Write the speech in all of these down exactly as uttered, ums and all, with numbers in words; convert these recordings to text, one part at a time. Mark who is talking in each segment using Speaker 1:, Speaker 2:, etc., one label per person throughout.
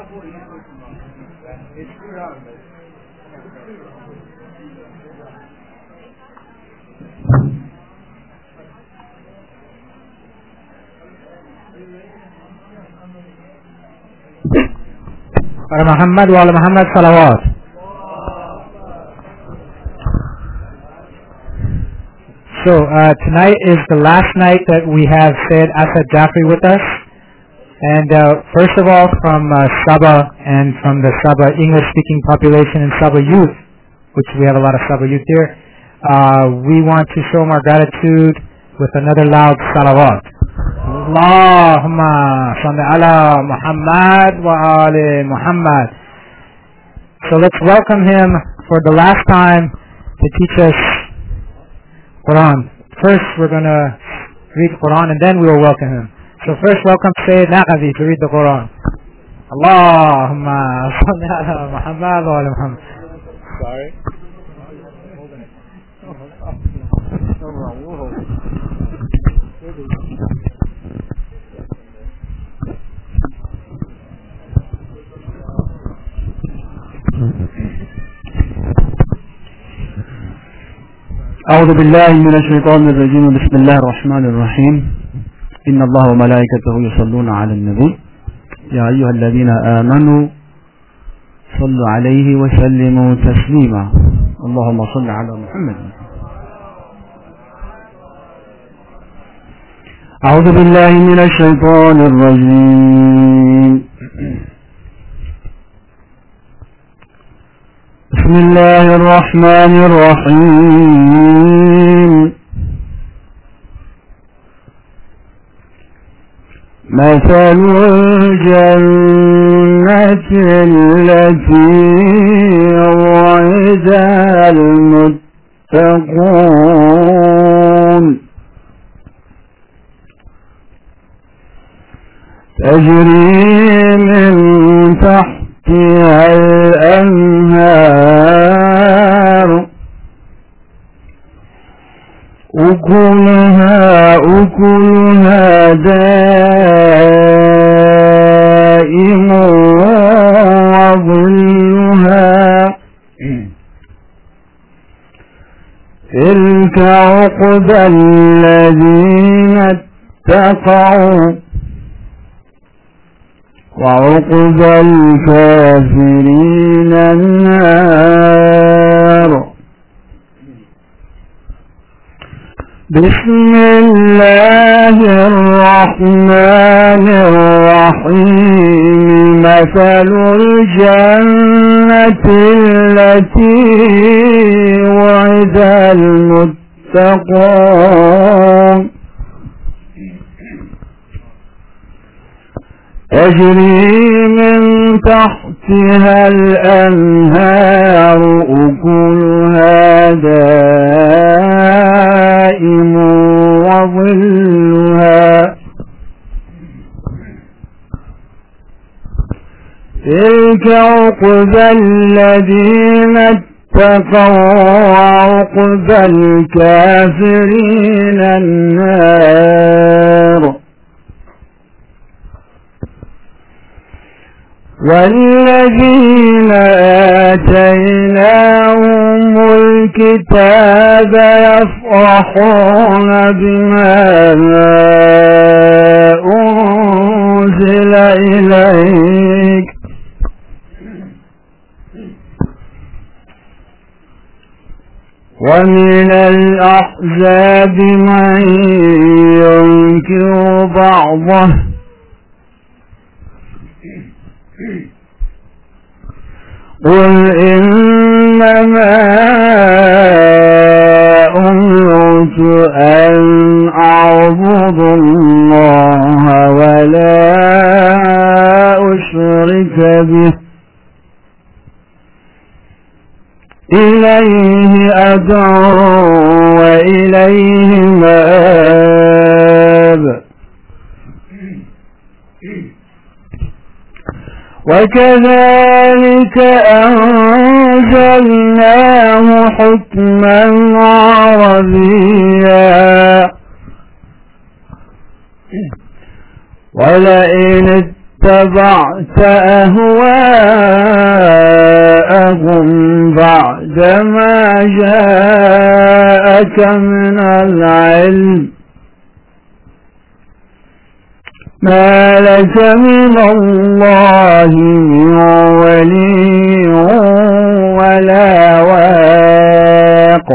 Speaker 1: على محمد وعلى محمد صلوات. So uh, tonight is the last night that we have Sayyid Asad Jafri with us. And uh, first of all, from uh, Sabah and from the Sabah English-speaking population and Sabah youth, which we have a lot of Sabah youth here, uh, we want to show our gratitude with another loud salawat. Allahumma salli ala Muhammad wa ali Muhammad. So let's welcome him for the last time to teach us Quran. First we're going to read Quran and then we will welcome him. So first welcome Sayyid Naqavi to read the Quran. Allahumma salli ala Muhammad wa ali Muhammad. Sorry.
Speaker 2: أعوذ بالله من الشيطان الرجيم. بسم الله الرحمن الرحيم. إن الله وملائكته يصلون على النبي يا أيها الذين آمنوا صلوا عليه وسلموا تسليما. اللهم صل على محمد. أعوذ بالله من الشيطان الرجيم. بسم الله الرحمن الرحيم. مثل الجنة التي وعد المتقون تجري من تحتها الأنهار أكلها أكلها دائم وظلها تلك عقبى الذين اتقوا وعقبى الكافرين النار. بسم الله الرحمن الرحيم. مثل الجنة التي وعد المتقون تجري من تحتها الأنهار أكلها دائم وظلها تلك عقبى الذين اتقوا وعقبى الكافرين النار. والذين آتيناهم الكتاب يفرحون بما أنزل إليك ومن الأحزاب من ينكر بعضه قل إنما أمرت أن أعبد الله ولا أشرك به إليه أدعو وإليه مآب. وكذلك أنزلناه حكما عربيا ولئن واتبعت أهواءهم بعدما جاءك من العلم ما لك من الله من ولي ولا واق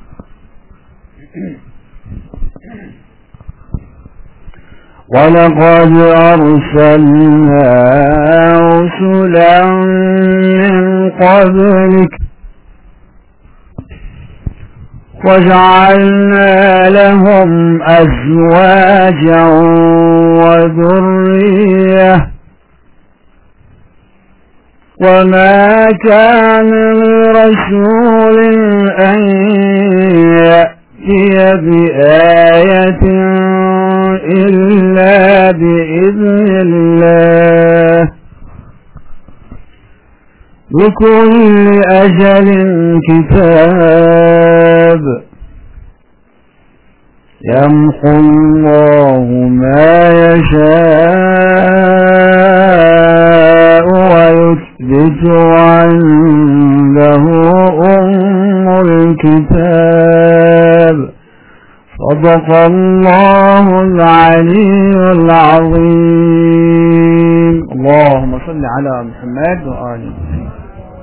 Speaker 2: ولقد أرسلنا رسلا من قبلك وجعلنا لهم أزواجا وذرية وما كان لرسول أن يأتي بآية إلا بإذن الله لكل أجل كتاب يمحو الله ما يشاء ويثبت عنده أم الكتاب صدق الله العلي العظيم اللهم صل على محمد وآل محمد.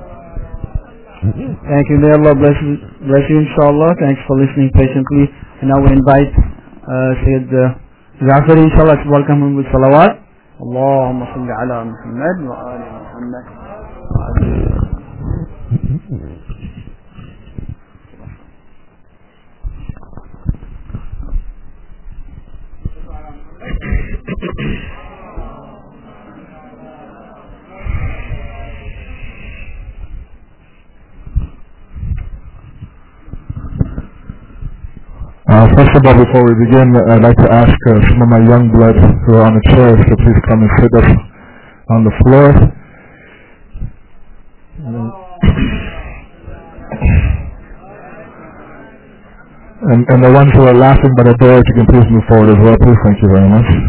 Speaker 2: Thank you. May Allah bless you, bless you inshallah. Thanks for listening patiently. And now we invite uh, Sayyid uh, Jafari inshallah to welcome him with salawat. Allahumma salli ala Muhammad wa ali Muhammad.
Speaker 3: Uh, first of all, before we begin, I'd like to ask uh, some of my young blood who are on the chairs to please come and sit us on the floor. And, and the ones who are laughing by the door, if you can please move forward as well, please. Thank you very much.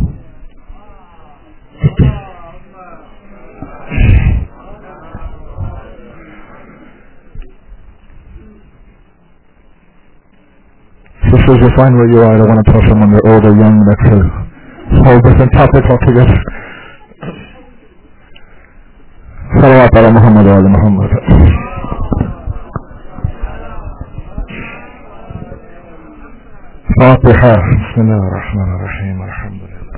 Speaker 3: Sisters, you're fine where you are. I don't want to tell someone they're old or young. That's a whole different topic altogether. Salawat ala Muhammad wa ala Muhammad. Fatiha. Bismillah ar-Rahman ar-Rahim. Alhamdulillah.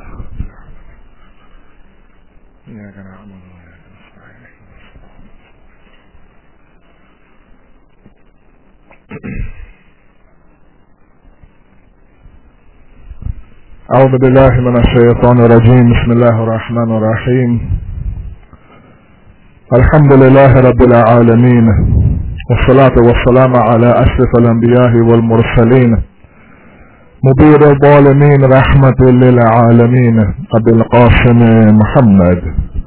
Speaker 3: Iyaka na'budu wa iyaka nasta'in. أعوذ بالله من الشيطان الرجيم بسم الله الرحمن الرحيم الحمد لله رب العالمين والصلاة والسلام على أشرف الأنبياء والمرسلين مبير الظالمين رحمة للعالمين أبي القاسم محمد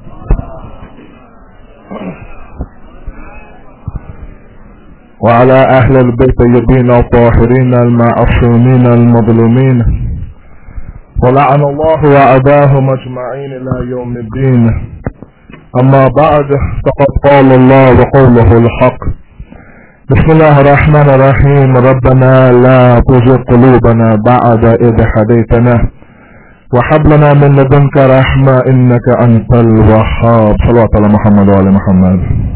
Speaker 3: وعلى أهل البيت الطيبين الطاهرين المعصومين المظلومين ولعن الله وعداهم أجمعين إلى يوم الدين أما بعد فقد قال الله وقوله الحق بسم الله الرحمن الرحيم ربنا لا تزغ قلوبنا بعد إذ هديتنا وهب لنا من لدنك رحمة إنك أنت الوهاب صلوات على محمد وآل محمد.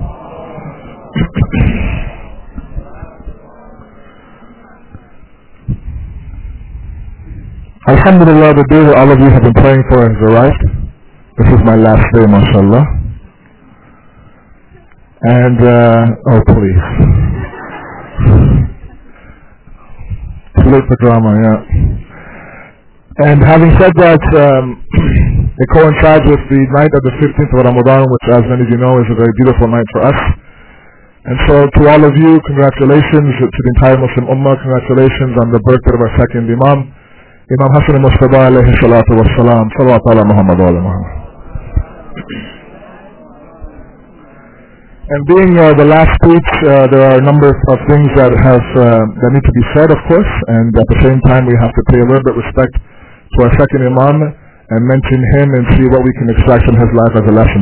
Speaker 3: Alhamdulillah, the day that all of you have been praying for has arrived. This is my last day, mashallah. And, uh, oh please. Too late for drama, yeah. And having said that, um, it coincides with the night of the fifteenth of Ramadan, which as many of you know is a very beautiful night for us. And so to all of you, congratulations, to the entire Muslim Ummah, congratulations on the birthday of our second Imam. Imam Hassan al-Mustafa alayhi salatu wa salam, salawat ala Muhammad wa ala Muhammad. And being uh, the last speech, uh, there are a number of things that have uh, that need to be said, of course, and at the same time we have to pay a little bit of respect to our second Imam and mention him and see what we can extract from his life as a lesson.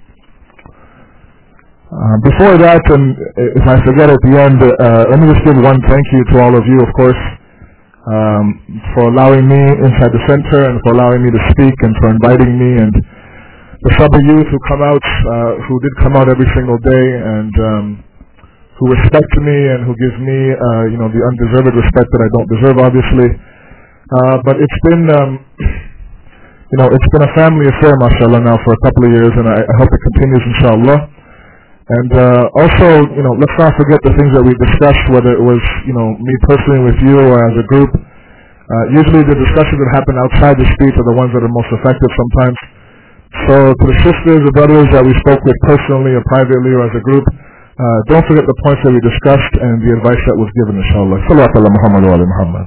Speaker 3: Uh, before that, and if I forget at the end, uh, let me just give one thank you to all of you, of course, um, for allowing me inside the center and for allowing me to speak and for inviting me, and the Sabah youth who come out, uh, who did come out every single day, and um, who respect me and who give me, uh, you know, the undeserved respect that I don't deserve, obviously. Uh, but it's been, um, you know, it's been a family affair, mashallah, now for a couple of years, and I, I hope it continues, inshallah. And uh, also, you know, let's not forget the things that we discussed, whether it was, you know, me personally with you or as a group. Uh, usually the discussions that happen outside the speech are the ones that are most effective sometimes. So to the sisters, the brothers that we spoke with personally or privately or as a group, uh, don't forget the points that we discussed and the advice that was given, inshallah. Salawat ala Muhammad wa ala Muhammad.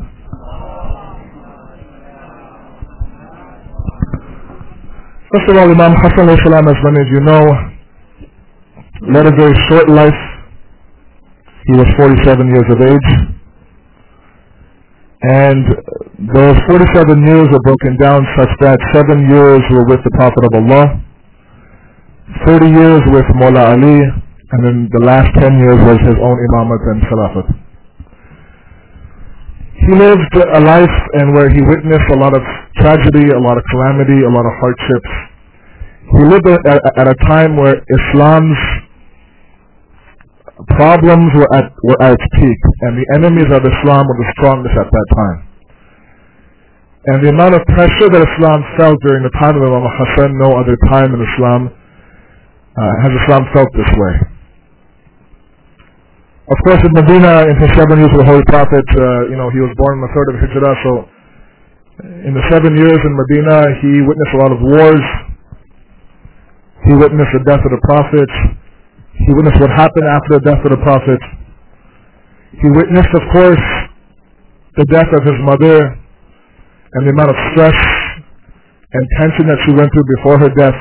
Speaker 3: First of all, Imam Hassan alayhi salam, as many as you know, led a very short life. He was forty-seven years of age. And those forty-seven years were broken down such that seven years were with the Prophet of Allah, thirty years with Mawla Ali, and then the last ten years was his own imamat and khilafat. He lived a life and where he witnessed a lot of tragedy, a lot of calamity, a lot of hardships. He lived at, at a time where Islam's problems were at, were at its peak, and the enemies of Islam were the strongest at that time. And the amount of pressure that Islam felt during the time of Imam Hassan, no other time in Islam uh, has Islam felt this way. Of course, in Medina, in his seven years with the Holy Prophet, uh, you know, he was born in the third of Hijrah, so in the seven years in Medina, he witnessed a lot of wars. He witnessed the death of the Prophet. He witnessed what happened after the death of the Prophet. He witnessed, of course, the death of his mother and the amount of stress and tension that she went through before her death.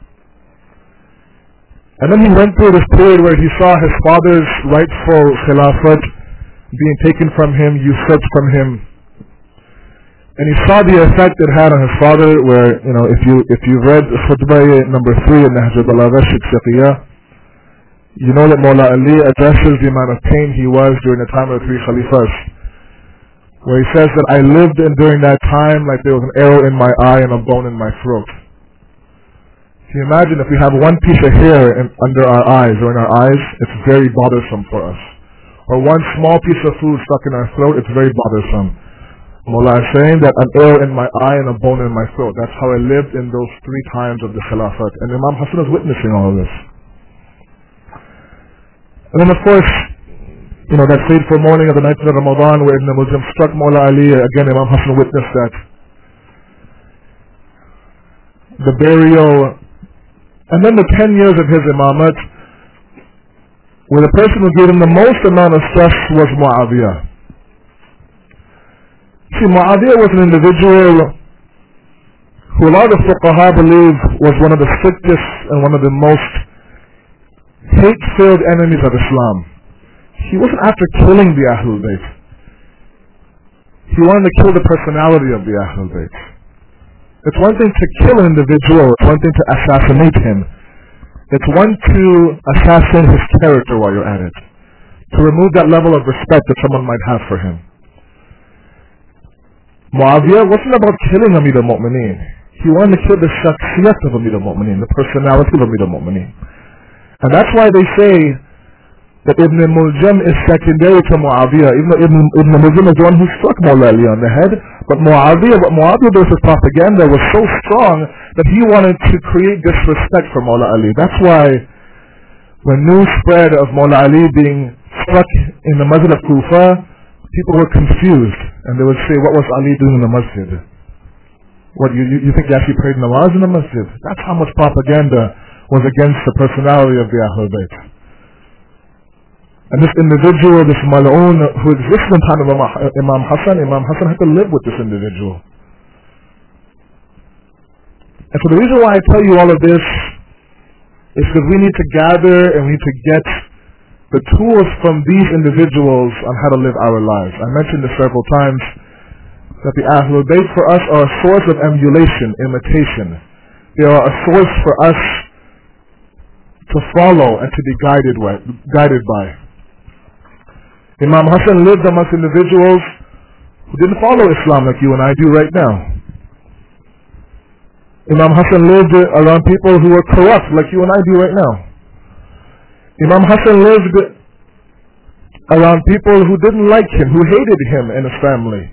Speaker 3: And then he went through this period where he saw his father's rightful khilafat being taken from him, usurped from him. And he saw the effect it had on his father, where, you know, if you if you read khutbah number three in Nahj al-Balagha Fiqhiyah, you know that Mawla Ali addresses the amount of pain he was during the time of the three Khalifas, where he says that I lived in during that time like there was an arrow in my eye and a bone in my throat. Can you imagine if we have one piece of hair in, under our eyes or in our eyes, it's very bothersome for us. Or one small piece of food stuck in our throat, it's very bothersome. Mullah is saying that an arrow in my eye and a bone in my throat. That's how I lived in those three times of the Khilafat. And Imam Hassan is witnessing all of this. And then of course, you know, that fateful morning of the ninth of Ramadan where Ibn Muljam struck Mawla Ali, again Imam Hassan witnessed that. The burial, and then the ten years of his imamat, where the person who gave him the most amount of stress was Muawiyah. See, Muawiyah was an individual who a lot of fuqaha believe was one of the strictest and one of the most hate-filled enemies of Islam. He wasn't after killing the Ahlul Bayt. He wanted to kill the personality of the Ahlul Bayt. It's one thing to kill an individual, it's one thing to assassinate him. It's one to assassinate his character while you're at it. To remove that level of respect that someone might have for him. Muawiyah wasn't about killing Amir al-Mu'mineen. He wanted to kill the shakhsiyat of Amir al-Mu'mineen, the personality of Amir al-Mu'mineen. And that's why they say that Ibn Muljam is secondary to Muawiyah. Even though Ibn, Ibn Muljam is the one who struck Mawla Ali on the head, but Muawiyah, but Muawiyah versus propaganda was so strong that he wanted to create disrespect for Mawla Ali. That's why when news spread of Mawla Ali being struck in the Masjid of Kufa, people were confused, and they would say, what was Ali doing in the masjid? What, you, you think he actually prayed namaz in the masjid? That's how much propaganda was against the personality of the Ahlul Bayt. And this individual, this mal'oon, who existed in the time of Imam Hassan, Imam Hassan had to live with this individual. And so the reason why I tell you all of this is because we need to gather and we need to get the tools from these individuals on how to live our lives. I mentioned this several times. that the Ahlul Bayt for us are a source of emulation, imitation. They are a source for us to follow and to be guided, with, guided by. Imam Hassan lived amongst individuals who didn't follow Islam like you and I do right now. Imam Hassan lived around people who were corrupt like you and I do right now. Imam Hassan lived around people who didn't like him, who hated him and his family,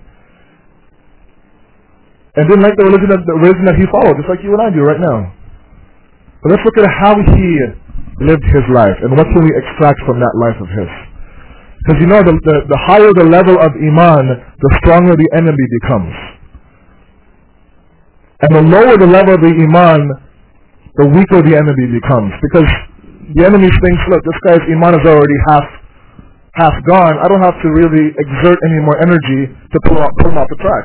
Speaker 3: and didn't like the religion that, the religion that he followed, just like you and I do right now. But let's look at how he lived his life, and what can we extract from that life of his. Because you know, the, the, the higher the level of Iman, the stronger the enemy becomes. And the lower the level of the Iman, the weaker the enemy becomes. Because the enemy thinks, look, this guy's Iman is already half half gone. I don't have to really exert any more energy to pull, out, pull him off the track.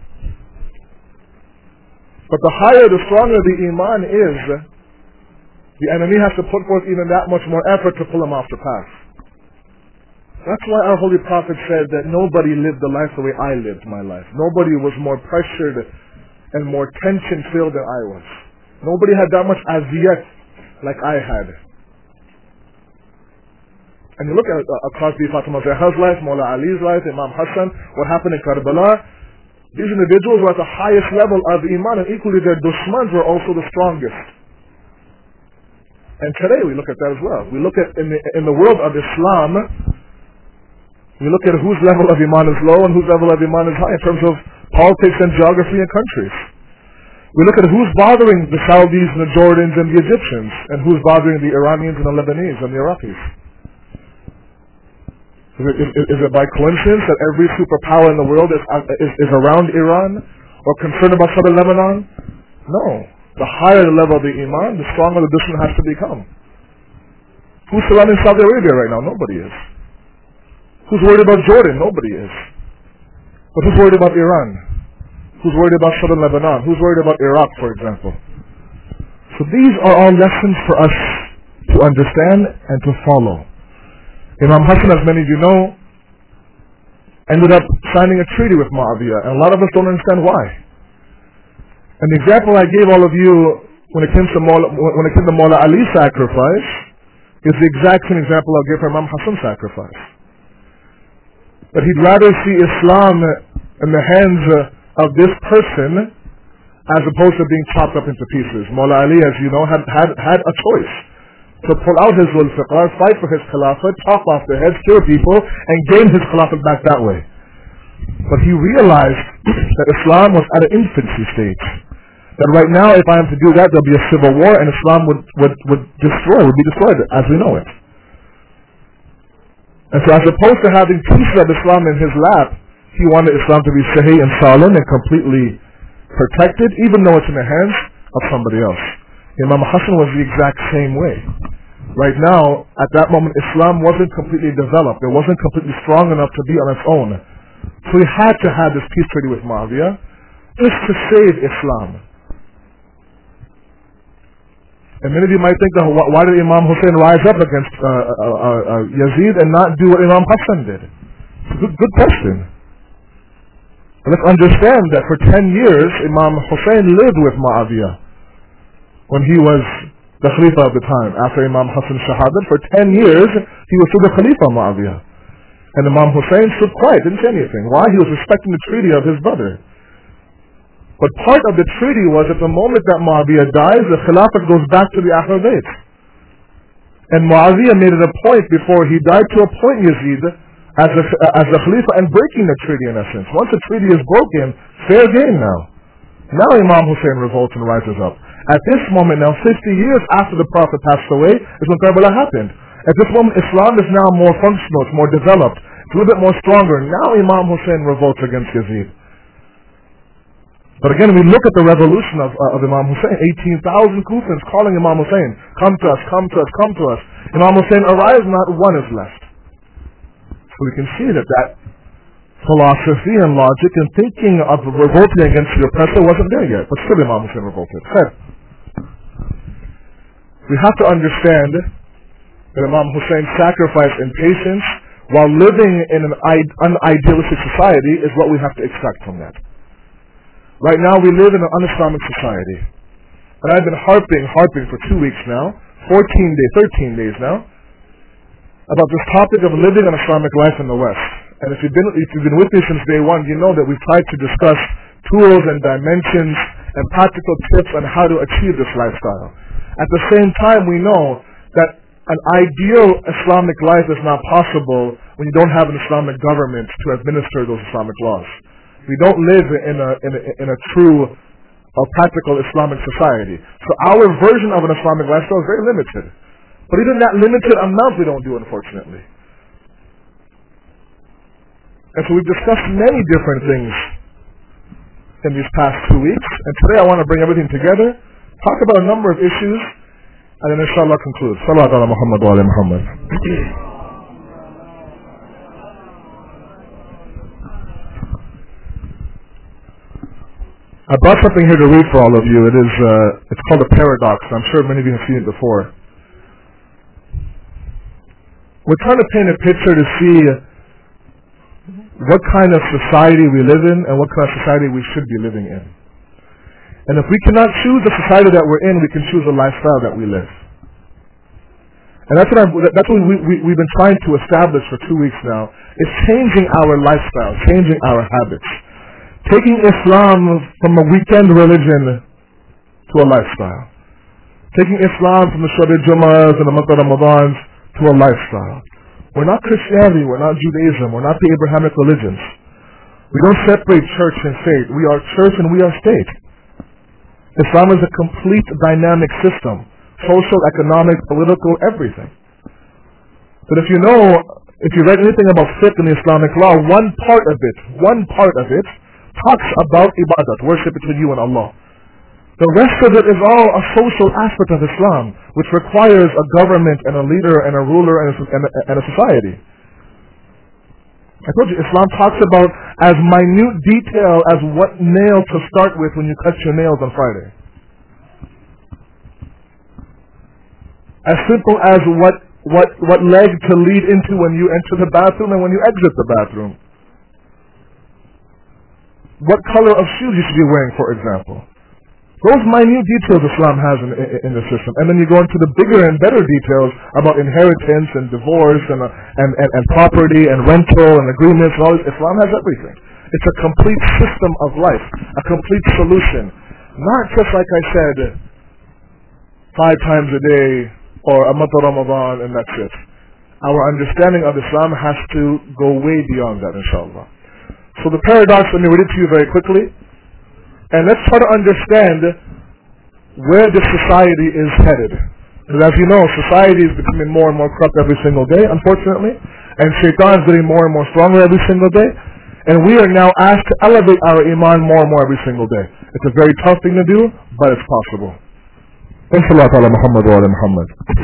Speaker 3: But the higher, the stronger the Iman is, the enemy has to put forth even that much more effort to pull him off the path. That's why our Holy Prophet said that nobody lived the life the way I lived my life. Nobody was more pressured and more tension-filled than I was. Nobody had that much aziyat like I had. And you look at uh, across the Fatima Zahra's life, Mawla Ali's life, Imam Hassan, what happened in Karbala. These individuals were at the highest level of Iman, and equally their dushmans were also the strongest. And today we look at that as well. We look at, in the, in the world of Islam, we look at whose level of Iman is low and whose level of Iman is high in terms of politics and geography and countries. We look at who's bothering the Saudis and the Jordans and the Egyptians, and who's bothering the Iranians and the Lebanese and the Iraqis. Is it, is, is it by coincidence that every superpower in the world is, is, is around Iran or concerned about southern Lebanon? No. The higher the level of the Iman, the stronger the dushman has to become. Who's surrounding Saudi Arabia right now? Nobody is. Who's worried about Jordan? Nobody is. But who's worried about Iran? Who's worried about southern Lebanon? Who's worried about Iraq, for example? So these are all lessons for us to understand and to follow. Imam Hassan, as many of you know, ended up signing a treaty with Muawiyah, and a lot of us don't understand why. And the example I gave all of you when it came to Mawla, when it came to Mawla Ali's sacrifice is the exact same example I'll give for Imam Hassan's sacrifice. That he'd rather see Islam in the hands of this person as opposed to being chopped up into pieces. Mawla Ali, as you know, had, had, had a choice to pull out his Zulfiqar, fight for his Khilafat, chop off their heads, kill people, and gain his Khilafat back that way. But he realized that Islam was at an infancy stage. That right now, if I am to do that, there'll be a civil war, and Islam would, would, would destroy, would be destroyed as we know it. And so as opposed to having pieces of Islam in his lap, he wanted Islam to be sahih and salim and completely protected, even though it's in the hands of somebody else. Imam Hassan was the exact same way. Right now, at that moment, Islam wasn't completely developed. It wasn't completely strong enough to be on its own. So he had to have this peace treaty with Muawiyah just to save Islam. And many of you might think, that why did Imam Hussein rise up against uh, uh, uh, uh, Yazid and not do what Imam Hassan did? It's a good, good question. And let's understand that for ten years, Imam Hussein lived with Muawiyah when he was the Khalifa of the time. After Imam Hassan's Shahadat, for ten years, he was still the Khalifa of Muawiyah. And Imam Hussein stood quiet, didn't say anything. Why? He was respecting the treaty of his brother. But part of the treaty was at the moment that Muawiyah dies, the Khilafat goes back to the Ahlul Bayt. And Muawiyah made it a point before he died to appoint Yazid as a, as a Khalifa and breaking the treaty in essence. Once the treaty is broken, fair game now. Now Imam Hussein revolts and rises up. At this moment now, fifty years after the Prophet passed away, is when Karbala happened. At this moment, Islam is now more functional, it's more developed, it's a little bit more stronger. Now Imam Hussein revolts against Yazid. But again, we look at the revolution of, uh, of Imam Hussein, eighteen thousand Kufans calling Imam Hussein, come to us, come to us, come to us. Imam Hussein arrives, not one is left. So we can see that that philosophy and logic and thinking of revolting against the oppressor wasn't there yet, but still Imam Hussein revolted. We have to understand that Imam Hussein's sacrifice and patience while living in an unidealistic society is what we have to extract from that. Right now we live in an un-Islamic society. And I've been harping, harping for two weeks now, fourteen days, thirteen days now, about this topic of living an Islamic life in the West. And if you've been, if you've been with me since day one, you know that we've tried to discuss tools and dimensions and practical tips on how to achieve this lifestyle. At the same time, we know that an ideal Islamic life is not possible when you don't have an Islamic government to administer those Islamic laws. We don't live in a, in a, in a true or practical Islamic society. So our version of an Islamic lifestyle is very limited. But even that limited amount we don't do, unfortunately. And so we've discussed many different things in these past two weeks. And today I want to bring everything together, talk about a number of issues, and then inshallah conclude. Salawat ala Muhammad wa ala Muhammad. I brought something here to read for all of you. It is, uh, it's called a paradox. I'm sure many of you have seen it before. We're trying to paint a picture to see what kind of society we live in and what kind of society we should be living in. And if we cannot choose the society that we're in, we can choose the lifestyle that we live. And that's what, I'm, that's what we, we, we've been trying to establish for two weeks now, is changing our lifestyle, changing our habits. Taking Islam from a weekend religion to a lifestyle. Taking Islam from the Shabi Jummahs and the month of Ramadans to a lifestyle. We're not Christianity, we're not Judaism, we're not the Abrahamic religions. We don't separate church and state. We are church and we are state. Islam is a complete dynamic system. Social, economic, political, everything. But if you know, if you read anything about fiqh in the Islamic law, one part of it, one part of it, talks about ibadat, worship between you and Allah. The rest of it is all a social aspect of Islam, which requires a government and a leader and a ruler and a, and a, and a society. I told you, Islam talks about as minute detail as what nail to start with when you cut your nails on Friday. As simple as what, what, what leg to lead into when you enter the bathroom and when you exit the bathroom. What color of shoes you should be wearing, for example. Those minute details Islam has in, in, in the system. And then you go into the bigger and better details about inheritance and divorce and, uh, and, and, and property and rental and agreements and all this. Islam has everything. It's a complete system of life, a complete solution. Not just like I said, five times a day or a month of Ramadan and that's it. Our understanding of Islam has to go way beyond that, inshallah. So the paradox, let me read it to you very quickly. And let's try to understand where this society is headed. Because as you know, society is becoming more and more corrupt every single day, unfortunately. And shaitan is getting more and more stronger every single day. And we are now asked to elevate our iman more and more every single day. It's a very tough thing to do, but it's possible. Sallallahu ala Muhammad wa ala Muhammad.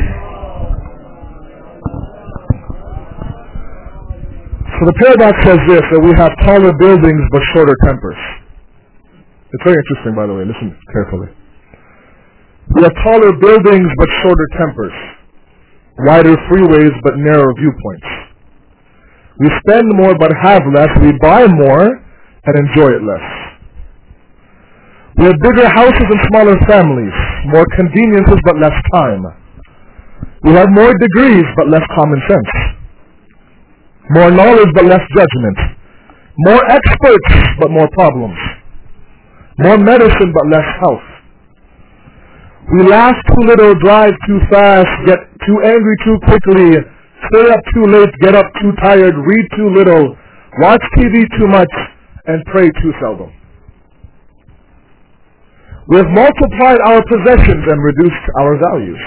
Speaker 3: So the paradox says this, that we have taller buildings but shorter tempers. It's very interesting, by the way. Listen carefully. We have taller buildings but shorter tempers. Wider freeways but narrower viewpoints. We spend more but have less. We buy more and enjoy it less. We have bigger houses and smaller families. More conveniences but less time. We have more degrees but less common sense. More knowledge but less judgment. More experts but more problems. More medicine but less health. We laugh too little, drive too fast, get too angry too quickly, stay up too late, get up too tired, read too little, watch T V too much, and pray too seldom. We have multiplied our possessions and reduced our values.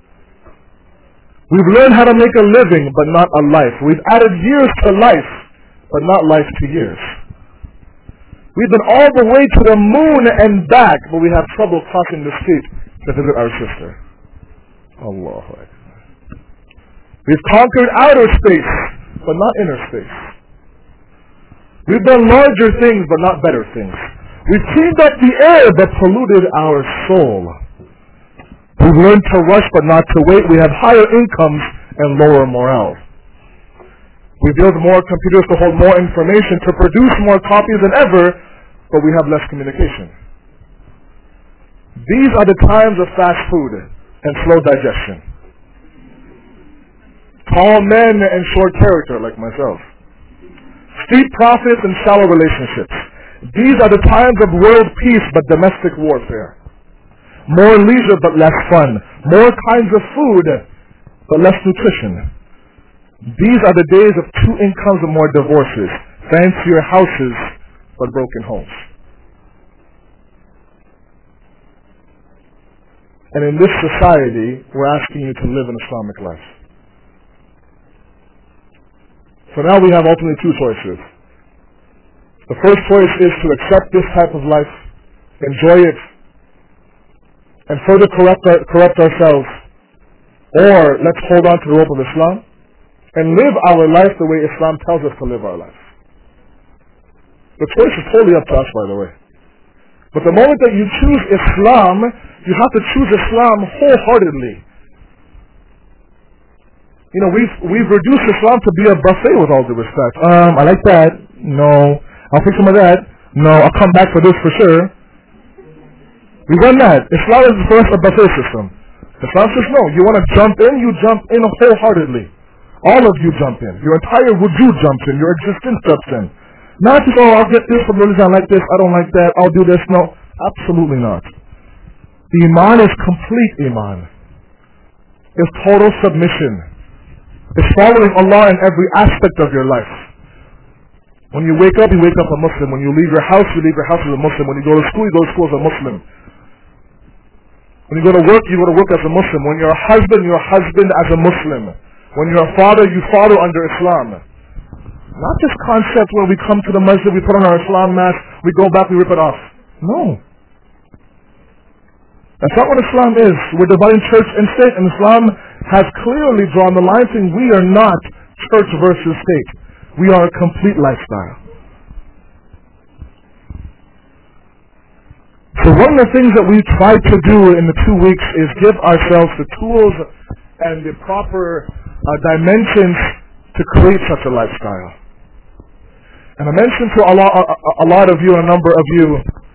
Speaker 3: We've learned how to make a living, but not a life. We've added years to life, but not life to years. We've been all the way to the moon and back, but we have trouble crossing the street to visit our sister. Allahu Akbar. We've conquered outer space, but not inner space. We've done larger things, but not better things. We've cleaned up the air, but polluted our soul. We've learned to rush but not to wait. We have higher incomes and lower morale. We build more computers to hold more information, to produce more copies than ever, but we have less communication. These are the times of fast food and slow digestion. Tall men and short character like myself. Street profits and shallow relationships. These are the times of world peace but domestic warfare. More leisure but less fun. More kinds of food but less nutrition. These are the days of two incomes and more divorces. Fancier houses but broken homes. And in this society, we're asking you to live an Islamic life. So now we have ultimately two choices. The first choice is to accept this type of life, enjoy it, and further corrupt, our, corrupt ourselves. Or let's hold on to the rope of Islam and live our life the way Islam tells us to live our life. The choice is totally up to us, by the way. But the moment that you choose Islam, you have to choose Islam wholeheartedly. You know, we've we've reduced Islam to be a buffet, with all due respect. Um, I like that. No. I'll take some of that. No, I'll come back for this for sure. We've done that. Islam is for us a buffet system. Islam says no. You want to jump in, you jump in wholeheartedly. All of you jump in. Your entire wujud jumps in. Your existence jumps in. Not just, oh, I'll get this from religion, I like this, I don't like that, I'll do this. No, absolutely not. Iman is complete Iman. It's total submission. It's following Allah in every aspect of your life. When you wake up, you wake up a Muslim. When you leave your house, you leave your house as a Muslim. When you go to school, you go to school as a Muslim. When you go to work, you go to work as a Muslim. When you're a husband, you're a husband as a Muslim. When you're a father, you father under Islam. Not this concept where we come to the masjid, we put on our Islam mask, we go back, we rip it off. No. That's not what Islam is. We're dividing church and state, and Islam has clearly drawn the line saying we are not church versus state. We are a complete lifestyle. So one of the things that we tried to do in the two weeks is give ourselves the tools and the proper uh, dimensions to create such a lifestyle. And I mentioned to a lot, a, a lot of you, a number of you,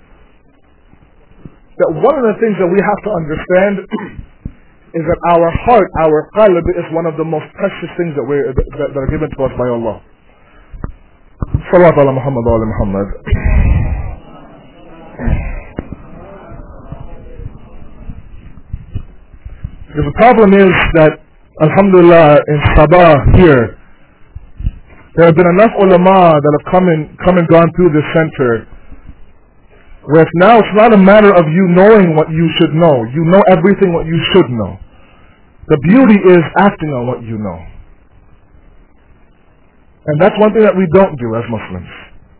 Speaker 3: that one of the things that we have to understand is that our heart, our qalb, is one of the most precious things that, we, that, that are given to us by Allah. Salawat ala Muhammad wa ala Muhammad. Because the problem is that, alhamdulillah, in Sabah here, there have been enough ulama that have come, in, come and gone through this center where it's now it's not a matter of you knowing what you should know. You know everything what you should know. The beauty is acting on what you know. And that's one thing that we don't do as Muslims.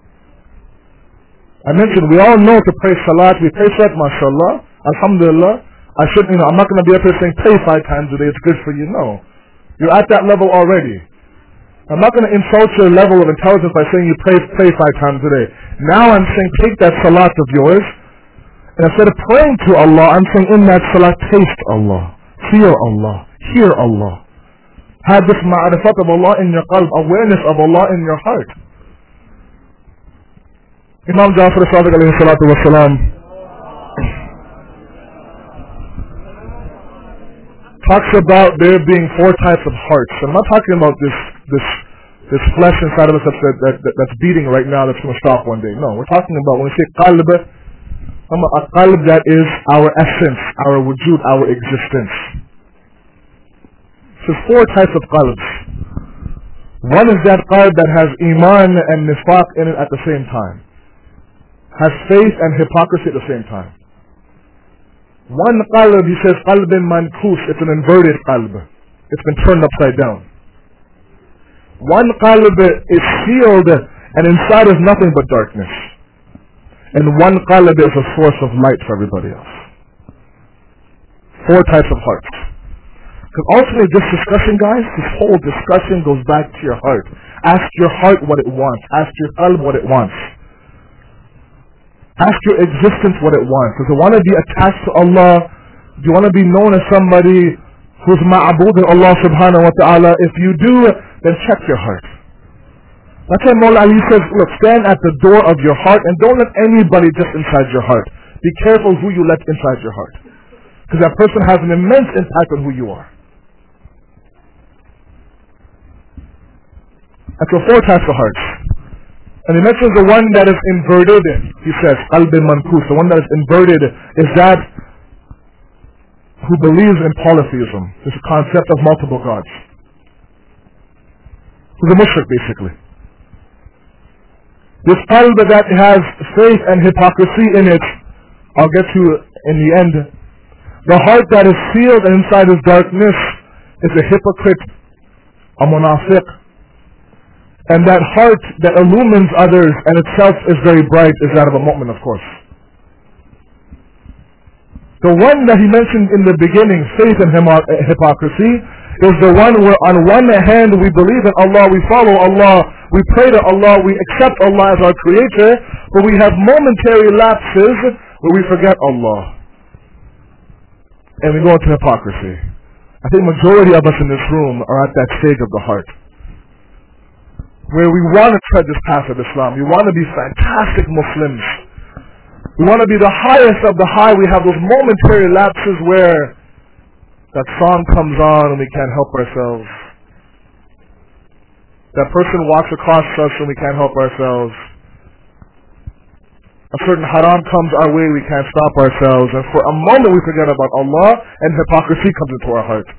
Speaker 3: I mentioned we all know to pray salat. We pray salat, mashallah, alhamdulillah. I shouldn't, you know, I'm not going to be up here saying pray five times a day, it's good for you. No. You're at that level already. I'm not going to insult your level of intelligence by saying you pray, pray five times a day. Now I'm saying take that salat of yours, and instead of praying to Allah, I'm saying in that salat, taste Allah, feel Allah, hear Allah. Have this ma'rifat of Allah in your qalb, awareness of Allah in your heart. Imam Jafar Sadiq alayhi salatu wa salam talks about there being four types of hearts. I'm not talking about this this this flesh inside of us that's, that, that, that's beating right now that's going to stop one day. No, we're talking about when we say qalb, a qalb that is our essence, our wujud, our existence. So there's four types of qalbs. One is that qalb that has iman and nifaq in it at the same time. Has faith and hypocrisy at the same time. One qalb, he says, qalbin mankus, it's an inverted qalb. It's been turned upside down. One qalb is sealed and inside is nothing but darkness. And one qalb is a source of light for everybody else. Four types of hearts. Because ultimately this discussion, guys, this whole discussion goes back to your heart. Ask your heart what it wants. Ask your qalb what it wants. Ask your existence what it wants. Does it want to be attached to Allah? Do you want to be known as somebody who's ma'abud in Allah subhanahu wa ta'ala? If you do, then check your heart. That's why Mawla Ali says, look, stand at the door of your heart and don't let anybody just inside your heart. Be careful who you let inside your heart. Because that person has an immense impact on who you are. And so four types of hearts. And he mentions the one that is inverted. He says, qalb mankus. The one that is inverted is that who believes in polytheism. This concept of multiple gods. Who's a mushrik, basically. This qalb that has faith and hypocrisy in it, I'll get to in the end. The heart that is sealed and inside is darkness is a hypocrite, a munafiq. And that heart that illumines others and itself is very bright is that of a mu'min, of course. The one that he mentioned in the beginning, faith and hypocrisy, is the one where on one hand we believe in Allah, we follow Allah, we pray to Allah, we accept Allah as our creator, but we have momentary lapses where we forget Allah. And we go into hypocrisy. I think majority of us in this room are at that stage of the heart, where we want to tread this path of Islam. We want to be fantastic Muslims. We want to be the highest of the high. We have those momentary lapses where that song comes on and we can't help ourselves. That person walks across us and we can't help ourselves. A certain haram comes our way, we can't stop ourselves. And for a moment we forget about Allah and hypocrisy comes into our heart.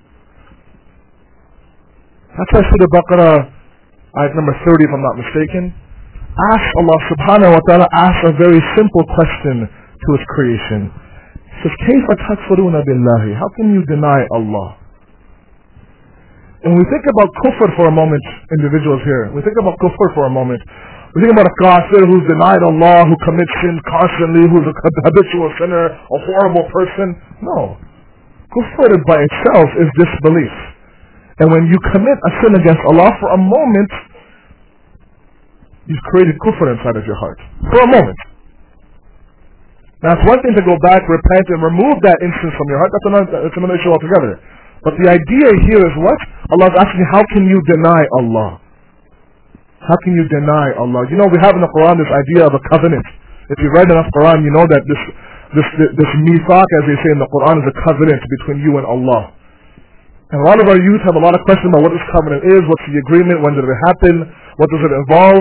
Speaker 3: That's why Surah Baqarah, ayat number thirty if I'm not mistaken, asks Allah subhanahu wa ta'ala asks a very simple question to His creation. He says, كَيْفَ تَكْفُرُونَ بِاللَّهِ? How can you deny Allah? And when we think about kufr for a moment, individuals here, we think about kufr for a moment, we think about a kafir who's denied Allah, who commits sin constantly, who's a habitual sinner, a horrible person. No. Kufr by itself is disbelief. And when you commit a sin against Allah for a moment, you've created kufr inside of your heart. For a moment. Now it's one thing to go back, repent, and remove that instance from your heart. That's another, that's another issue altogether. But the idea here is what? Allah is asking, how can you deny Allah? How can you deny Allah? You know, we have in the Quran this idea of a covenant. If you read enough Quran, you know that this this this mithaq, as they say in the Quran, is a covenant between you and Allah. And a lot of our youth have a lot of questions about what this covenant is, what's the agreement, when did it happen, what does it involve.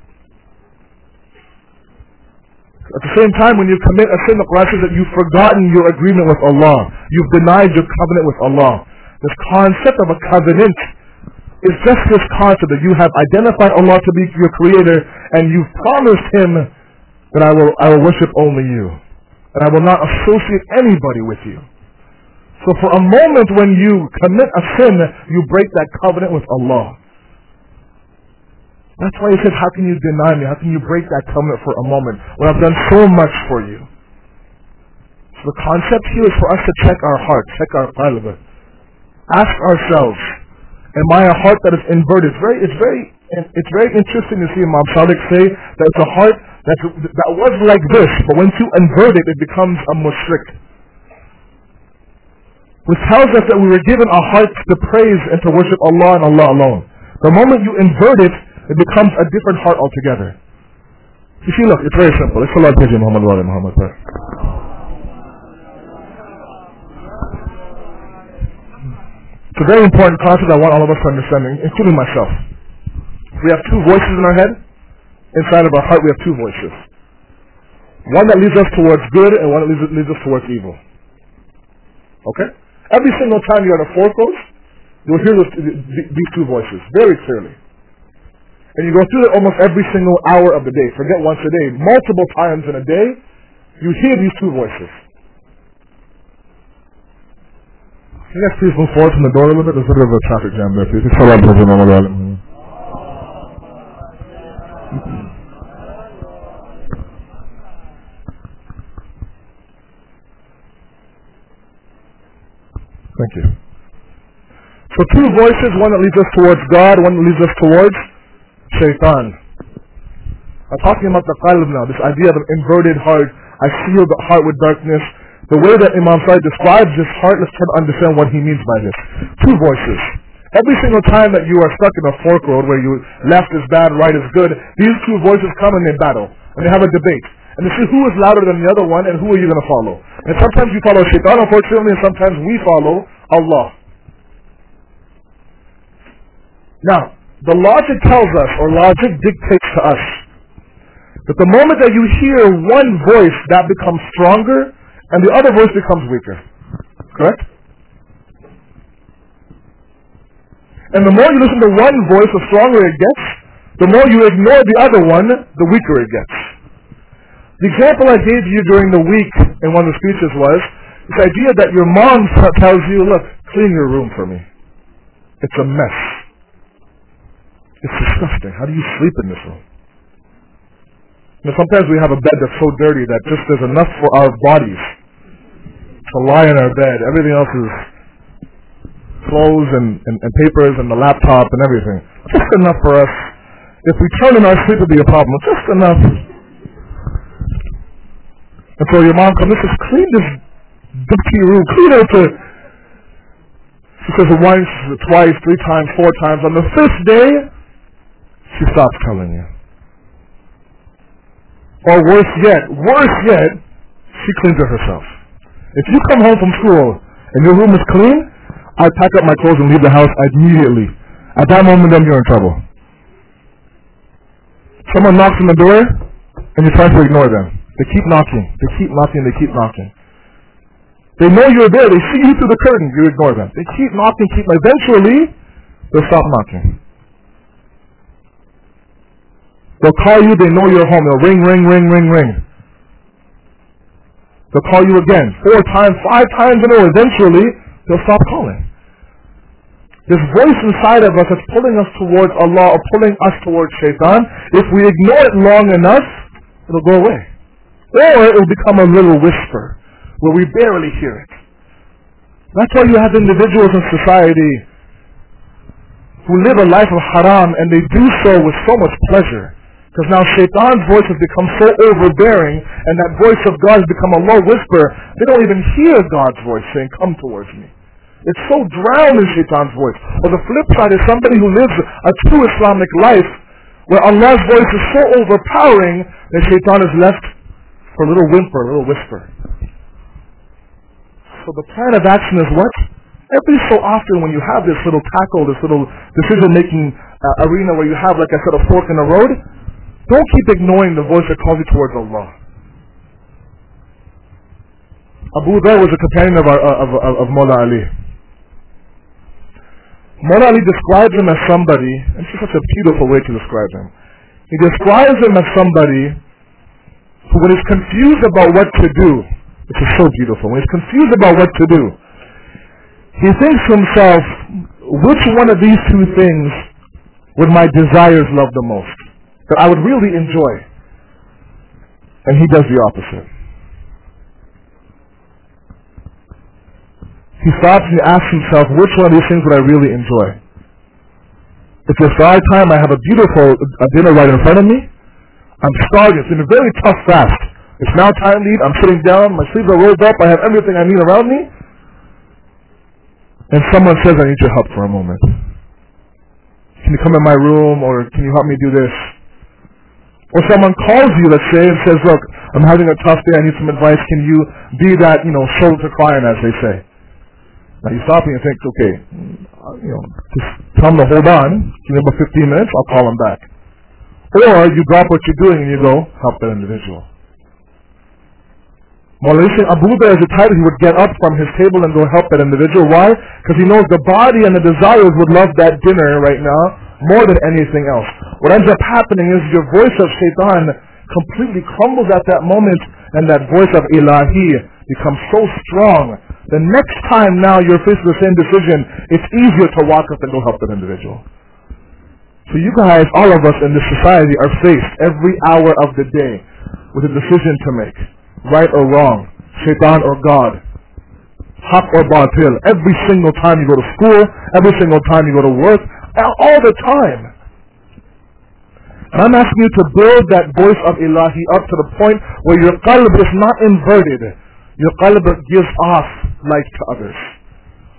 Speaker 3: At the same time, when you commit a sin, the Quran says that you've forgotten your agreement with Allah. You've denied your covenant with Allah. This concept of a covenant is just this concept that you have identified Allah to be your creator and you've promised Him that I will, I will worship only you. And I will not associate anybody with you. So for a moment when you commit a sin, you break that covenant with Allah. That's why He says, how can you deny me? How can you break that covenant for a moment when I've done so much for you? So the concept here is for us to check our heart, check our qalb. Ask ourselves, am I a heart that is inverted? It's very, it's very, it's very interesting to see Imam Sadiq say that it's a heart that, that was like this, but once you invert it, it becomes a mushrik. Which tells us that we were given a heart to praise and to worship Allah and Allah alone. The moment you invert it, it becomes a different heart altogether. You see, look, it's very simple. It's Salat Nabi Muhammad wa Muhammad. It's a very important concept I want all of us to understand, including myself. We have two voices in our head. Inside of our heart we have two voices. One that leads us towards good and one that leads, leads us towards evil. Okay? Every single time you're at a forklift, you'll hear those, these two voices very clearly. And you go through it almost every single hour of the day. Forget once a day. Multiple times in a day, you hear these two voices. Can you guys please move forward from the door a little bit? There's a bit of a traffic jam there, please. Thank you. So two voices, one that leads us towards God, one that leads us towards Shaitan. I'm talking about the qalb now, this idea of an inverted heart. I seal the heart with darkness. The way that Imam Sadiq describes this heart, let's try to understand what he means by this. Two voices. Every single time that you are stuck in a fork road where you left is bad, right is good, these two voices come and they battle. And they have a debate. And they see who is louder than the other one and who are you going to follow. And sometimes you follow Shaitan, unfortunately, and sometimes we follow Allah. Now, the logic tells us, or logic dictates to us, that the moment that you hear one voice, that becomes stronger, and the other voice becomes weaker. Correct? And the more you listen to one voice, the stronger it gets. The more you ignore the other one, the weaker it gets. The example I gave you during the week in one of the speeches was this idea that your mom t- tells you, look, clean your room for me. It's a mess. It's disgusting. How do you sleep in this room? You know, sometimes we have a bed that's so dirty that just there's enough for our bodies to lie in our bed. Everything else is clothes and, and, and papers and the laptop and everything. Just enough for us. If we turn in our sleep, it would be a problem. Just enough. And so your mom comes and says, clean this dirty room. Clean it. To... She says it once, she says it twice, three times, four times. On the fifth day, she stops telling you. Or worse yet, worse yet, she cleans it herself. If you come home from school and your room is clean, I pack up my clothes and leave the house immediately. At that moment, then you're in trouble. Someone knocks on the door, and you try to ignore them. They keep knocking, they keep knocking, they keep knocking. They know you're there, they see you through the curtain, you ignore them. They keep knocking, keep eventually, they'll stop knocking. They'll call you, they know you're home. They'll ring, ring, ring, ring, ring. They'll call you again, four times, five times in a row. Eventually, they'll stop calling. This voice inside of us is pulling us towards Allah or pulling us towards Shaitan. If we ignore it long enough, it'll go away. Or it'll become a little whisper where we barely hear it. That's why you have individuals in society who live a life of haram and they do so with so much pleasure. Because now Shaitan's voice has become so overbearing and that voice of God has become a low whisper. They don't even hear God's voice saying, come towards me. It's so drowned in Shaitan's voice. Or the flip side is somebody who lives a true Islamic life where Allah's voice is so overpowering that Shaitan is left for a little whimper, a little whisper. So the plan of action is what? Every so often when you have this little tackle, this little decision-making uh, arena where you have, like I said, a fork in the road, don't keep ignoring the voice that calls you towards Allah. Abu Dhar was a companion of, our, of, of, of Mawla Ali. Mawla Ali describes him as somebody, and it's such a beautiful way to describe him. He describes him as somebody who, when he's confused about what to do, which is so beautiful, when he's confused about what to do, he thinks to himself, which one of these two things would my desires love the most? That I would really enjoy. And he does the opposite. He stops and he asks himself, which one of these things would I really enjoy? If it's Friday time, I have a beautiful a dinner right in front of me. I'm starving. It's been a very tough fast. It's now time to eat. I'm sitting down. My sleeves are rolled up. I have everything I need around me. And someone says, I need your help for a moment. Can you come in my room, or can you help me do this? Or someone calls you, let's say, and says, look, I'm having a tough day, I need some advice, can you be that, you know, shoulder to cry on, as they say. Now you stop and you think, okay, you know, just tell them to hold on, give me about fifteen minutes, I'll call them back. Or you drop what you're doing and you go, help that individual. Malaysian Abu Dhar is the type he would get up from his table and go help that individual. Why? Because he knows the body and the desires would love that dinner right now more than anything else. What ends up happening is your voice of Shaitan completely crumbles at that moment, and that voice of Ilahi becomes so strong. The next time now you're faced with the same decision, it's easier to walk up and go help that individual. So you guys, all of us in this society, are faced every hour of the day with a decision to make. Right or wrong, Shaitan or God, haq or batil. Every single time you go to school, every single time you go to work, all the time. And I'm asking you to build that voice of Ilahi up to the point where your qalb is not inverted. Your qalb gives off light to others.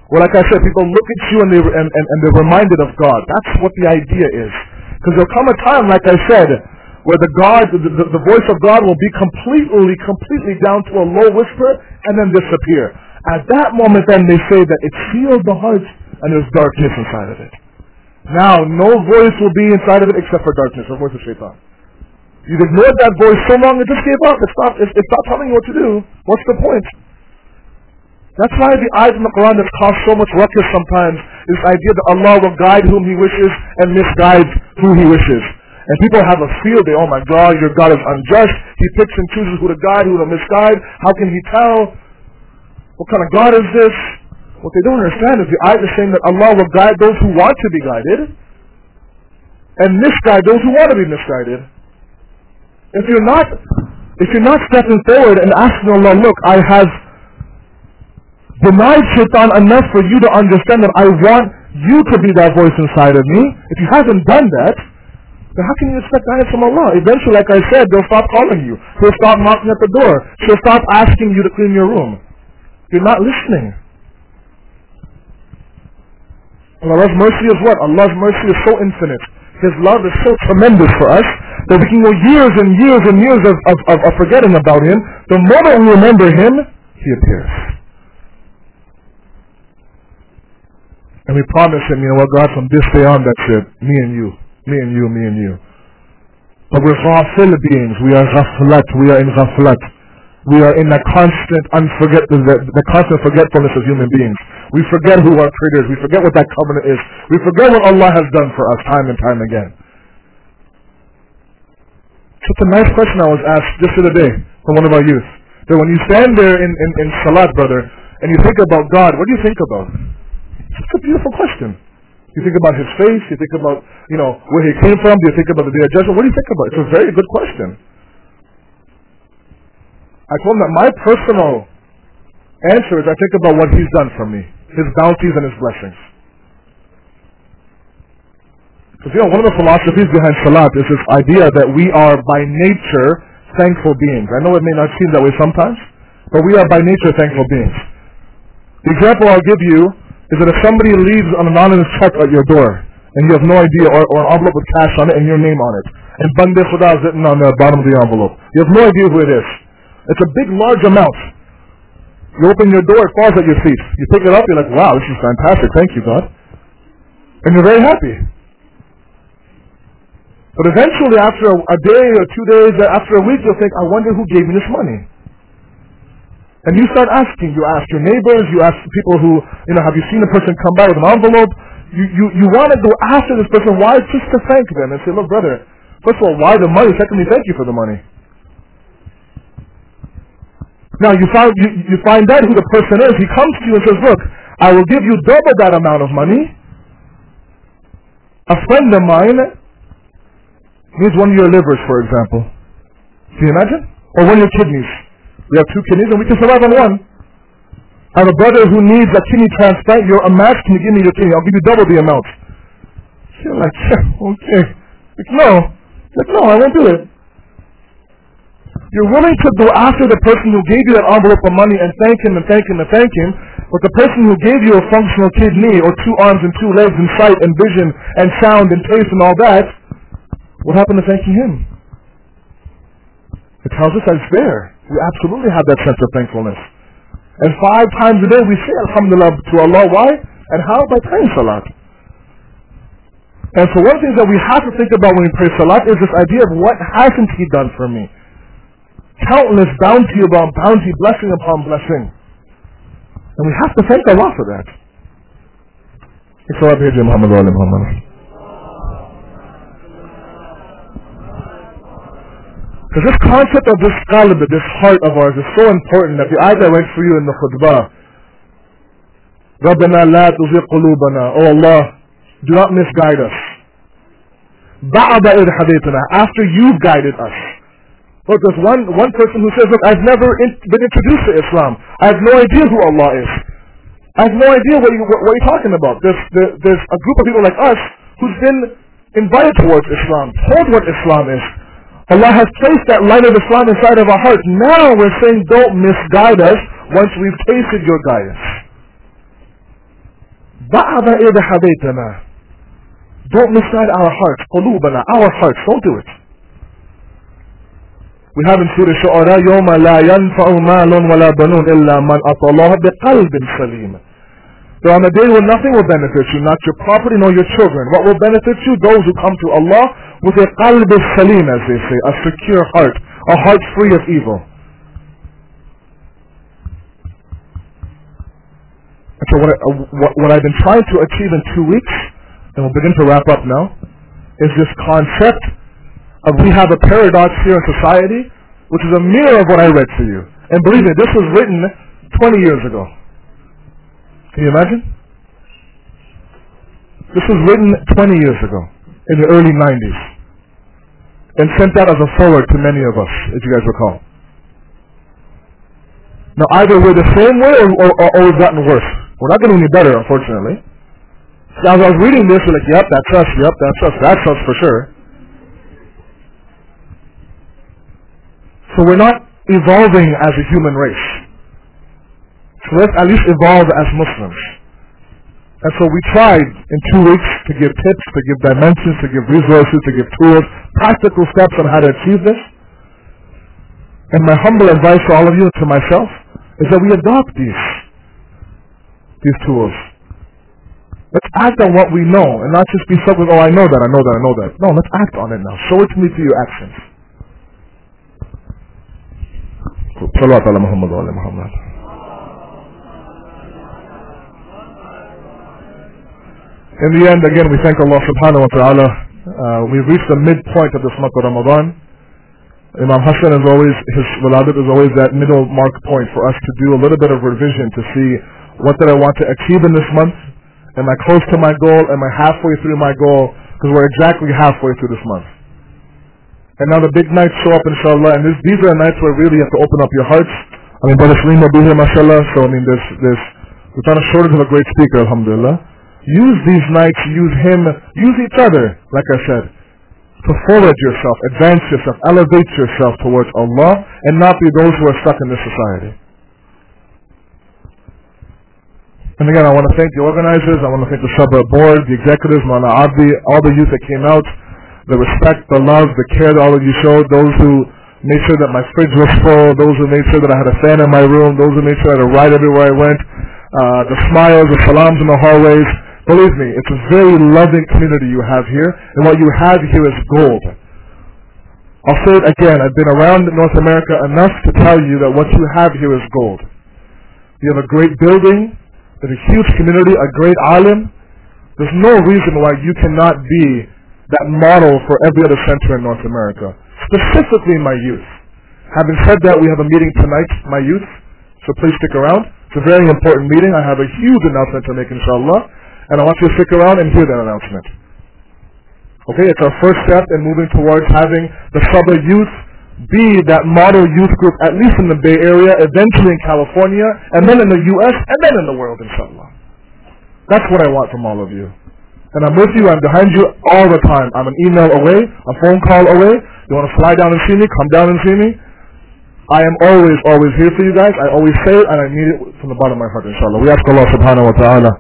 Speaker 3: Well, like I said, people look at you and, they, and, and, and they're reminded of God. That's what the idea is. Because there'll come a time, like I said, where the God, the, the, the voice of God will be completely, completely down to a low whisper and then disappear. At that moment then they say that it sealed the heart and there's darkness inside of it. Now, no voice will be inside of it except for darkness, the voice of Shaitan. You've ignored that voice so long it just gave up. It stopped, it, it stopped telling you what to do. What's the point? That's why the ayat in the Quran that cause so much ruckus sometimes is the idea that Allah will guide whom He wishes and misguide who He wishes. And people have a feel, they, oh my God, your God is unjust. He picks and chooses who to guide, who to misguide. How can He tell? What kind of God is this? What they don't understand is the ayat is saying that Allah will guide those who want to be guided and misguide those who want to be misguided. If you're not, if you're not stepping forward and asking Allah, look, I have denied Shaitan enough for you to understand that I want you to be that voice inside of me. If you haven't done that, then how can you expect guidance from Allah? Eventually, like I said, they'll stop calling you. They'll stop knocking at the door. She'll stop asking you to clean your room. You're not listening. Allah's mercy is what? Allah's mercy is so infinite. His love is so tremendous for us that we can go years and years and years of, of, of, of forgetting about Him. The moment we remember Him, He appears. And we promise Him, you know what, God, from this day on, that's it. Me and you. Me and you, me and you. But we're ghafil beings. We are ghaflat. We are in ghaflat. We are in the constant unforget the, the constant forgetfulness of human beings. We forget who our Creator is. We forget what that covenant is. We forget what Allah has done for us time and time again. Such a nice question I was asked just the other day from one of our youth. That when you stand there in, in, in salat, brother, and you think about God, what do you think about? It's a beautiful question. You think about His face, you think about, you know, where He came from, do you think about the day of judgment? What do you think about? It's a very good question. I told him that my personal answer is I think about what He's done for me, His bounties and His blessings. Because, you know, one of the philosophies behind salat is this idea that we are by nature thankful beings. I know it may not seem that way sometimes, but we are by nature thankful beings. The example I'll give you is that if somebody leaves an anonymous check at your door, and you have no idea, or, or an envelope with cash on it and your name on it, and Bande Khuda is written on the bottom of the envelope, you have no idea who it is. It's a big, large amount. You open your door, it falls at your feet. You pick it up, you're like, wow, this is fantastic, thank you, God. And you're very happy. But eventually, after a, a day or two days, after a week, you'll think, I wonder who gave me this money. And you start asking. You ask your neighbors, you ask people who, you know, have you seen a person come by with an envelope? You, you, you want to go after this person. Why? Just to thank them and say, look, brother, first of all, why the money? Secondly, thank you for the money. Now, you find, you, you find out who the person is. He comes to you and says, look, I will give you double that amount of money. A friend of mine needs one of your livers, for example. Can you imagine? Or one of your kidneys. We have two kidneys and we can survive on one. I have a brother who needs a kidney transplant. You're a match. Can you give me your kidney? I'll give you double the amount. You're like, yeah, okay. Like, no. Like, no, I won't do it. You're willing to go after the person who gave you that envelope of money and thank him and thank him and thank him, but the person who gave you a functional kidney or two arms and two legs and sight and vision and sound and taste and all that, what happened to thanking him? It tells us that it's there. We absolutely have that sense of thankfulness. And five times a day we say Alhamdulillah to Allah. Why? And how? By praying Salat. And so one thing that we have to think about when we pray Salat is this idea of what hasn't He done for me? Countless bounty upon bounty, blessing upon blessing. And we have to thank Allah for that. Because this concept of this qalb, this heart of ours, is so important that the ayat I went for you in the khutbah, رَبَّنَا لَا تُزِغْ قُلُوبَنَا, Oh Allah, do not misguide us. بَعْدَ إِذْ هَدَيْتَنَا, after you've guided us. Look, there's one, one person who says, look, I've never in, been introduced to Islam. I have no idea who Allah is. I have no idea what, you, what, what you're talking about. There's, there, there's a group of people like us who's been invited towards Islam, told what Islam is. Allah has placed that light of Islam inside of our hearts. Now we're saying, don't misguide us once we've tasted your guidance. بَعْضَ إِذَا حَدَيْتَنَا. Don't misguide our hearts. قُلُوبَنَا, our hearts. Don't do it. We have in Surah Shu'ara, يَوْمَ لَا يَنْفَعُ مَالٌ وَلَا بَنُونَ إِلَّا مَنْ أَتَى اللَّهَ بِقَلْبٍ سَلِيمٍ. So on the day when nothing will benefit you, not your property nor your children. What will benefit you? Those who come to Allah with a qalb salim, as they say, a secure heart, a heart free of evil. And so what, I, what, what I've been trying to achieve in two weeks, and we'll begin to wrap up now, is this concept of we have a paradox here in society, which is a mirror of what I read for you. And believe me, this was written twenty years ago. Can you imagine? This was written twenty years ago, in the early nineties, and sent out as a forward to many of us, if you guys recall. Now either we're the same way or, or, or, or we've gotten worse. We're not getting any better, unfortunately. So as I was reading this, we're like, yep, that's us, yep, that's us, that's us for sure. So we're not evolving as a human race. So let's at least evolve as Muslims. And so we tried in two weeks to give tips, to give dimensions, to give resources, to give tools, practical steps on how to achieve this. And my humble advice to all of you and to myself is that we adopt these, these tools. Let's act on what we know and not just be stuck with, oh, I know that, I know that, I know that. No, let's act on it now. Show it to me through your actions. Salawat ala Muhammad wa ala Muhammad. In the end, again, we thank Allah subhanahu wa ta'ala. Uh, we've reached the midpoint of this month of Ramadan. Imam Hassan is always, his Waladat is always that middle mark point for us to do a little bit of revision to see what did I want to achieve in this month? Am I close to my goal? Am I halfway through my goal? Because we're exactly halfway through this month. And now the big nights show up, inshallah, and this, these are nights where really you have to open up your hearts. I mean, Brother Salim will be here, mashallah, so I mean, there's, there's, there's not a shortage of a great speaker, alhamdulillah. Use these nights, use him, use each other, like I said, to forward yourself, advance yourself, elevate yourself towards Allah, and not be those who are stuck in this society. And again, I want to thank the organizers, I want to thank the Sabah board, the executives, Mawlana Abdi, all the youth that came out, the respect, the love, the care that all of you showed, those who made sure that my fridge was full, those who made sure that I had a fan in my room, those who made sure I had a ride everywhere I went, uh, the smiles, the salams in the hallways. Believe me, it's a very loving community you have here, and what you have here is gold. I'll say it again, I've been around North America enough to tell you that what you have here is gold. You have a great building, there's a huge community, a great alim. There's no reason why you cannot be that model for every other center in North America, specifically my youth. Having said that, we have a meeting tonight, my youth, so please stick around. It's a very important meeting. I have a huge announcement to make, inshallah. And I want you to stick around and hear that announcement. Okay, it's our first step in moving towards having the Sabah youth be that model youth group, at least in the Bay Area, eventually in California, and then in the U S, and then in the world, inshallah. That's what I want from all of you. And I'm with you, I'm behind you all the time. I'm an email away, a phone call away. You want to fly down and see me, come down and see me. I am always, always here for you guys. I always say it, and I mean it from the bottom of my heart, inshallah. We ask Allah subhanahu wa ta'ala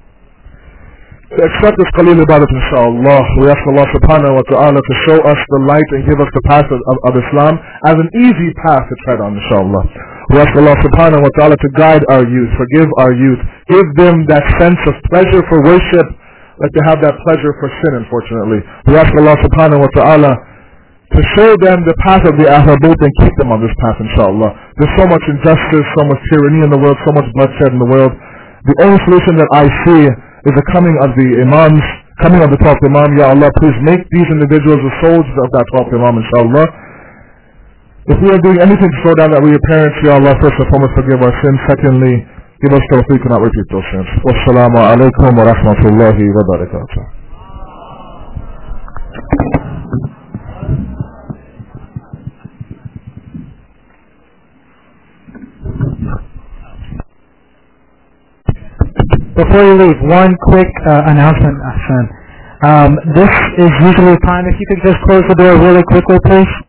Speaker 3: to accept this Qaleel Ibadat, inshallah. We ask Allah subhanahu wa ta'ala to show us the light and give us the path of, of, of Islam as an easy path to tread on, inshallah. We ask Allah subhanahu wa ta'ala to guide our youth, forgive our youth, give them that sense of pleasure for worship, like they have that pleasure for sin, unfortunately. We ask Allah subhanahu wa ta'ala to show them the path of the Ahlul Bayt and keep them on this path, inshallah. There's so much injustice, so much tyranny in the world, so much bloodshed in the world. The only solution that I see is the coming of the Imams, coming of the twelfth Imam. Ya Allah, please make these individuals the soldiers of that twelfth Imam, inshallah. If we are doing anything to slow down that we are parents, Ya Allah, first and foremost forgive our sins. Secondly, give us tawfiq to not repeat those sins. Wassalamu alaikum wa rahmatullahi wa barakatuh.
Speaker 1: Before you leave, one quick uh, announcement, Ahsan. Um, this is usually the time, if you could just close the door really quickly, please.